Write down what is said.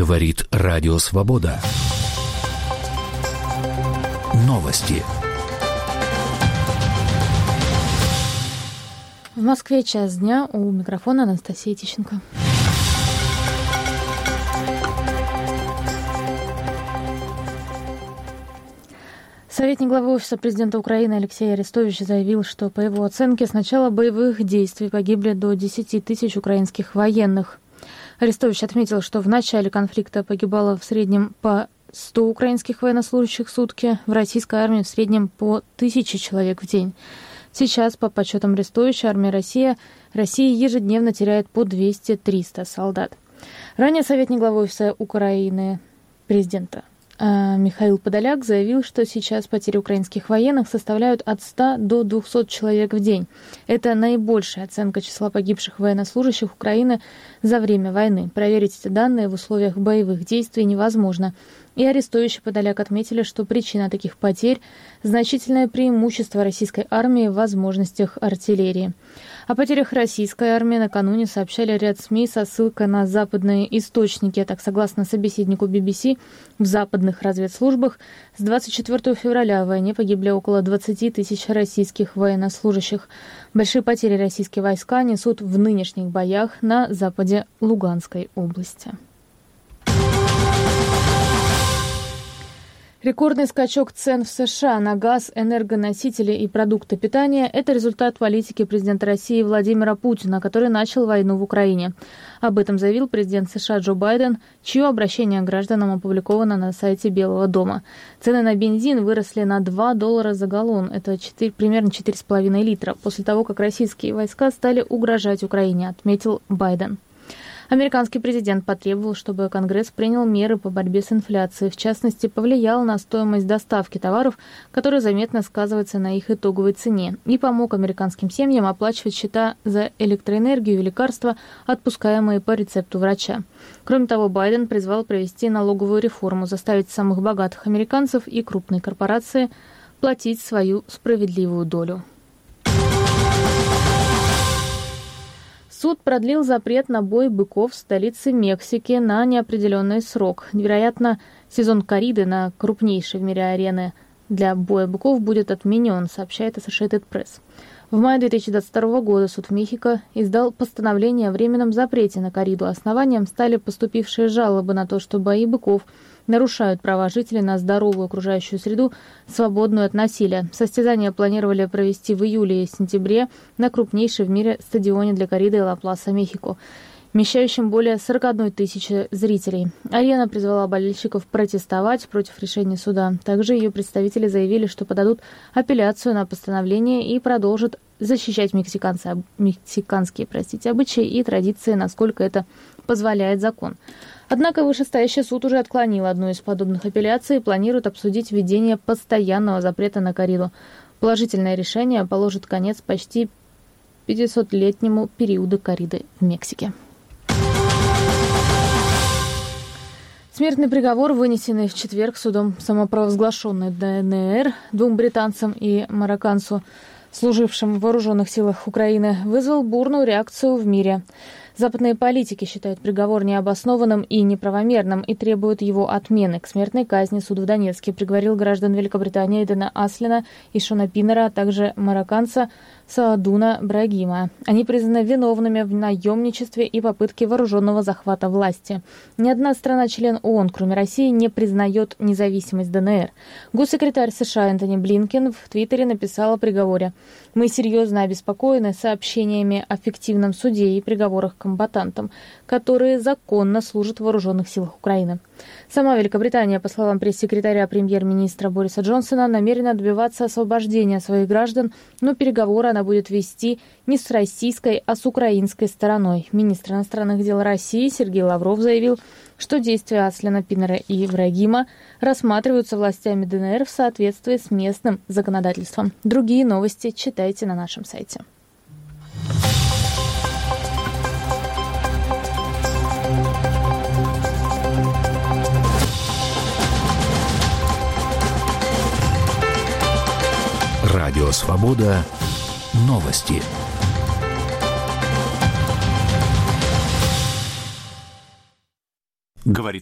Говорит Радио Свобода. Новости. В Москве час дня, у микрофона Анастасия Тищенко. Советник главы Офиса президента Украины Алексей Арестович заявил, что, по его оценке, с начала боевых действий погибли до 10 тысяч украинских военных. Арестович отметил, что в начале конфликта погибало в среднем по 100 украинских военнослужащих в сутки, в российской армии в среднем по 1000 человек в день. Сейчас, по подсчетам Арестовича, армия России ежедневно теряет по 200-300 солдат. Ранее советник главы Офиса Украины президента Михаил Подоляк заявил, что сейчас потери украинских военных составляют от 100 до 200 человек в день. Это наибольшая оценка числа погибших военнослужащих Украины за время войны. Проверить эти данные в условиях боевых действий невозможно. И Арестович и Подоляк отметили, что причина таких потерь – значительное преимущество российской армии в возможностях артиллерии. О потерях российской армии накануне сообщали ряд СМИ со ссылкой на западные источники. Так, согласно собеседнику BBC, в западных разведслужбах с 24 февраля в войне погибли около 20 тысяч российских военнослужащих. Большие потери российские войска несут в нынешних боях на западе Луганской области. Рекордный скачок цен в США на газ, энергоносители и продукты питания – это результат политики президента России Владимира Путина, который начал войну в Украине. Об этом заявил президент США Джо Байден, чье обращение к гражданам опубликовано на сайте Белого дома. Цены на бензин выросли на $2 за галлон, это примерно 4,5 литра, после того, как российские войска стали угрожать Украине, отметил Байден. Американский президент потребовал, чтобы Конгресс принял меры по борьбе с инфляцией, в частности, повлиял на стоимость доставки товаров, которая заметно сказывается на их итоговой цене, и помог американским семьям оплачивать счета за электроэнергию и лекарства, отпускаемые по рецепту врача. Кроме того, Байден призвал провести налоговую реформу, заставить самых богатых американцев и крупные корпорации платить свою справедливую долю. Суд продлил запрет на бой быков в столице Мексики на неопределенный срок. Вероятно, сезон корриды на крупнейшей в мире арене для боя быков будет отменен, сообщает Associated Press. В мае 2022 года суд в Мехико издал постановление о временном запрете на корриду. Основанием стали поступившие жалобы на то, что бои быков нарушают права жителей на здоровую окружающую среду, свободную от насилия. Состязания планировали провести в июле и сентябре на крупнейшем в мире стадионе для корриды Ла-Пласа, Мехико, вмещающем более 41 тысячи зрителей. Арена призвала болельщиков протестовать против решения суда. Также ее представители заявили, что подадут апелляцию на постановление и продолжат защищать мексиканские обычаи и традиции, насколько это позволяет закон. Однако вышестоящий суд уже отклонил одну из подобных апелляций и планирует обсудить введение постоянного запрета на корриду. Положительное решение положит конец почти 500-летнему периоду корриды в Мексике. Смертный приговор, вынесенный в четверг судом самопровозглашенной ДНР двум британцам и марокканцу, служившим в вооруженных силах Украины, вызвал бурную реакцию в мире. Западные политики считают приговор необоснованным и неправомерным и требуют его отмены. К смертной казни суд в Донецке приговорил граждан Великобритании Эдена Аслина и Шона Пиннера, а также марокканца Саадуна Брагима. Они признаны виновными в наемничестве и попытке вооруженного захвата власти. Ни одна страна-член ООН, кроме России, не признает независимость ДНР. Госсекретарь США Энтони Блинкен в Твиттере написал о приговоре: «Мы серьезно обеспокоены сообщениями о фиктивном суде и приговорах комбатантам, которые законно служат в вооруженных силах Украины». Сама Великобритания, по словам пресс-секретаря премьер-министра Бориса Джонсона, намерена добиваться освобождения своих граждан, но переговоры она будет вести не с российской, а с украинской стороной. Министр иностранных дел России Сергей Лавров заявил, что действия Аслина, Пиннера и Брагима рассматриваются властями ДНР в соответствии с местным законодательством. Другие новости читайте на нашем сайте. Радио «Свобода». Новости. Говорит